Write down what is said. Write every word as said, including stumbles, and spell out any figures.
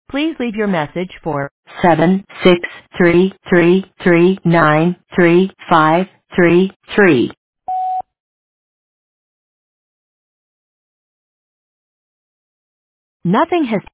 Please leave your message for seven six three three three nine three five three three. Nothing has